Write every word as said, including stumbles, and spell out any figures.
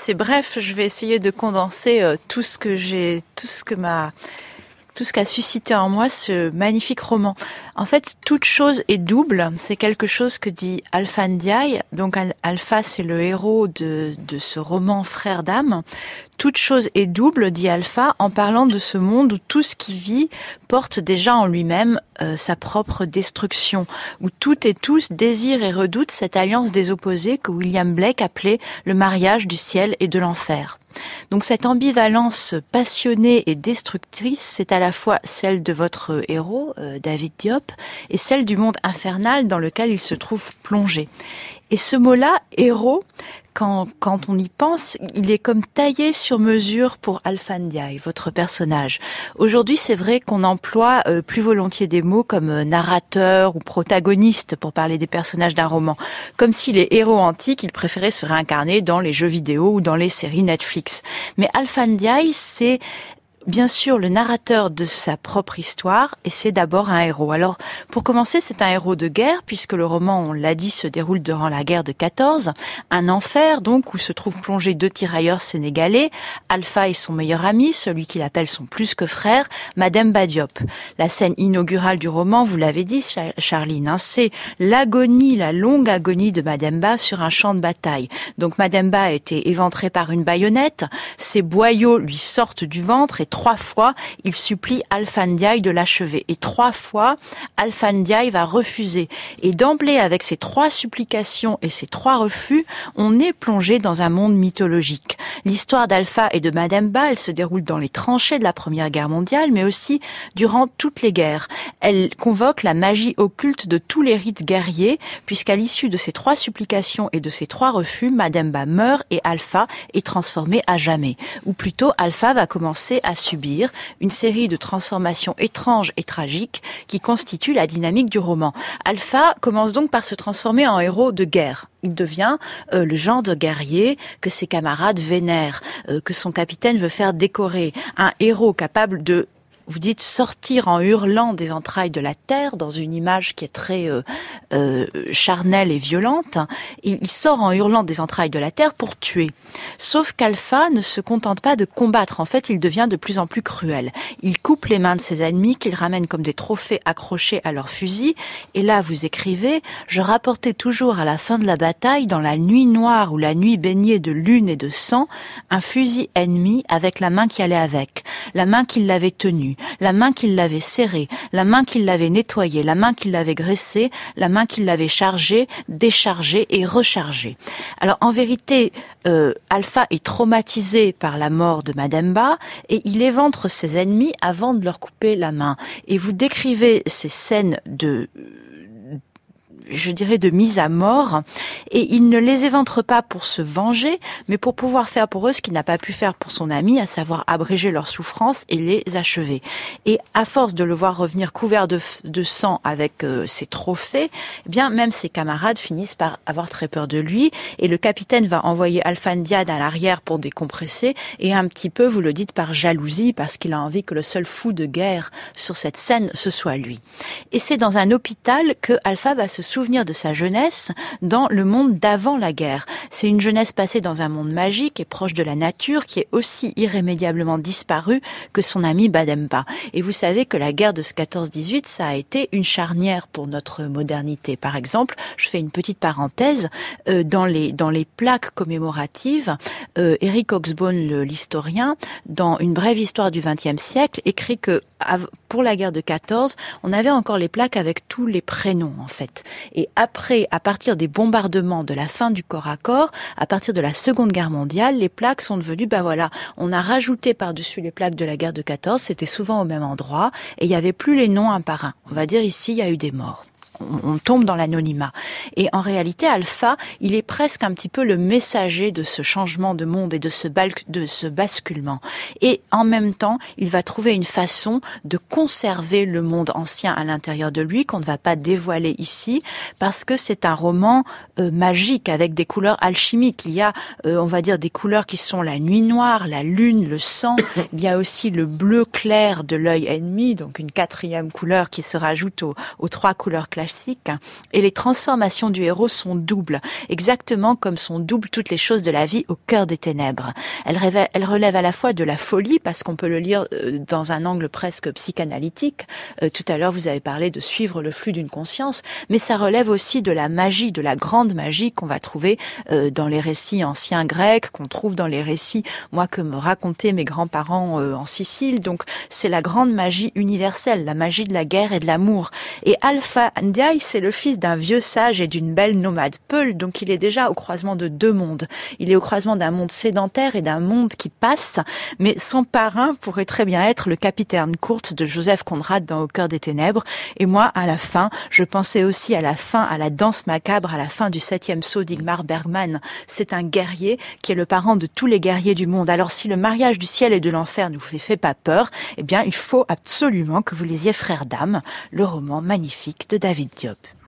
c'est bref, je vais essayer de condenser euh, tout ce que j'ai, tout ce que m'a, tout ce qu'a suscité en moi ce magnifique roman. En fait, toute chose est double. C'est quelque chose que dit Alpha Ndiaye. Donc Alpha, c'est le héros de, de ce roman Frères d'âme. Toute chose est double, dit Alpha, en parlant de ce monde où tout ce qui vit porte déjà en lui-même euh, sa propre destruction, où tout et tous désirent et redoutent cette alliance des opposés que William Blake appelait le mariage du ciel et de l'enfer. Donc cette ambivalence passionnée et destructrice, c'est à la fois celle de votre héros, euh, David Diop, et celle du monde infernal dans lequel il se trouve plongé. Et ce mot-là, héros, quand, quand on y pense, il est comme taillé sur mesure pour Alpha Ndiaye, votre personnage. Aujourd'hui, c'est vrai qu'on emploie euh, plus volontiers des mots comme euh, narrateur ou protagoniste pour parler des personnages d'un roman. Comme si les héros antiques, ils préféraient se réincarner dans les jeux vidéo ou dans les séries Netflix. Mais Alpha Ndiaye, c'est bien sûr le narrateur de sa propre histoire, et c'est d'abord un héros. Alors, pour commencer, c'est un héros de guerre, puisque le roman, on l'a dit, se déroule durant la guerre de quatorze, un enfer, donc, où se trouvent plongés deux tirailleurs sénégalais, Alpha et son meilleur ami, celui qu'il appelle son plus que frère, Mademba Diop. La scène inaugurale du roman, vous l'avez dit, Charline, hein, c'est l'agonie, la longue agonie de Mademba sur un champ de bataille. Donc, Mademba a été éventré par une baïonnette, ses boyaux lui sortent du ventre, et trois fois, il supplie Alpha Ndiaye de l'achever. Et trois fois, Alpha Ndiaye va refuser. Et d'emblée, avec ces trois supplications et ces trois refus, on est plongé dans un monde mythologique. L'histoire d'Alpha et de Mademba, elle se déroule dans les tranchées de la Première Guerre mondiale, mais aussi durant toutes les guerres. Elle convoque la magie occulte de tous les rites guerriers, puisqu'à l'issue de ces trois supplications et de ces trois refus, Mademba meurt et Alpha est transformé à jamais. Ou plutôt, Alpha va commencer à subir une série de transformations étranges et tragiques qui constituent la dynamique du roman. Alpha commence donc par se transformer en héros de guerre. Il devient euh, le genre de guerrier que ses camarades vénèrent, euh, que son capitaine veut faire décorer. Un héros capable de, vous dites, sortir en hurlant des entrailles de la terre, dans une image qui est très euh, euh, charnelle et violente. Et il sort en hurlant des entrailles de la terre pour tuer. Sauf qu'Alpha ne se contente pas de combattre. En fait, il devient de plus en plus cruel. Il coupe les mains de ses ennemis, qu'il ramène comme des trophées accrochés à leur fusil. Et là, vous écrivez, « Je rapportais toujours à la fin de la bataille, dans la nuit noire ou la nuit baignée de lune et de sang, un fusil ennemi avec la main qui allait avec, la main qui l'avait tenu, la main qui l'avait serré, la main qui l'avait nettoyé, la main qui l'avait graissé, la main qui l'avait chargé, déchargé et rechargé. » Alors en vérité, euh, Alpha est traumatisé par la mort de Mademba et il éventre ses ennemis avant de leur couper la main. Et vous décrivez ces scènes de... je dirais de mise à mort, et il ne les éventre pas pour se venger, mais pour pouvoir faire pour eux ce qu'il n'a pas pu faire pour son ami, à savoir abréger leur souffrance et les achever. Et à force de le voir revenir couvert de, de sang avec euh, ses trophées, eh bien même ses camarades finissent par avoir très peur de lui, et le capitaine va envoyer Alpha Ndiaye à l'arrière pour décompresser, et un petit peu, vous le dites, par jalousie, parce qu'il a envie que le seul fou de guerre sur cette scène, ce soit lui. Et c'est dans un hôpital que Alpha va se souvenir de sa jeunesse dans le monde d'avant la guerre. C'est une jeunesse passée dans un monde magique et proche de la nature qui est aussi irrémédiablement disparue que son ami Mademba. Et vous savez que la guerre de quatorze dix-huit, ça a été une charnière pour notre modernité. Par exemple, je fais une petite parenthèse, euh, dans les dans les plaques commémoratives, euh, Eric Hobsbawm, l'historien, dans Une brève histoire du vingtième siècle, écrit que pour la guerre de quatorze, on avait encore les plaques avec tous les prénoms en fait. Et après, à partir des bombardements de la fin du corps à corps, à partir de la Seconde Guerre mondiale, les plaques sont devenues, ben voilà, on a rajouté par-dessus les plaques de la guerre de quatorze, c'était souvent au même endroit, et il n'y avait plus les noms un par un. On va dire ici, il y a eu des morts. On tombe dans l'anonymat. Et en réalité, Alpha, il est presque un petit peu le messager de ce changement de monde et de ce, bal- de ce basculement. Et en même temps, il va trouver une façon de conserver le monde ancien à l'intérieur de lui, qu'on ne va pas dévoiler ici, parce que c'est un roman euh, magique, avec des couleurs alchimiques. Il y a, euh, on va dire, des couleurs qui sont la nuit noire, la lune, le sang. Il y a aussi le bleu clair de l'œil ennemi, donc une quatrième couleur qui se rajoute aux, aux trois couleurs classiques classique, et les transformations du héros sont doubles, exactement comme sont doubles toutes les choses de la vie au cœur des ténèbres. Elle relève, elle relève à la fois de la folie, parce qu'on peut le lire dans un angle presque psychanalytique. Euh, tout à l'heure, vous avez parlé de suivre le flux d'une conscience, mais ça relève aussi de la magie, de la grande magie qu'on va trouver euh, dans les récits anciens grecs, qu'on trouve dans les récits, moi, que me racontaient mes grands-parents euh, en Sicile. Donc, c'est la grande magie universelle, la magie de la guerre et de l'amour. Et Alpha Ndiaye, c'est le fils d'un vieux sage et d'une belle nomade Peul, donc il est déjà au croisement de deux mondes. Il est au croisement d'un monde sédentaire et d'un monde qui passe, mais son parrain pourrait très bien être le capitaine Kurtz de Joseph Conrad dans Au cœur des ténèbres. Et moi, à la fin, je pensais aussi à la fin, à la danse macabre, à la fin du septième saut d'Igmar Bergman. C'est un guerrier qui est le parent de tous les guerriers du monde. Alors si le mariage du ciel et de l'enfer ne vous fait, fait pas peur, eh bien il faut absolument que vous lisiez Frères d'âme, le roman magnifique de David Diop.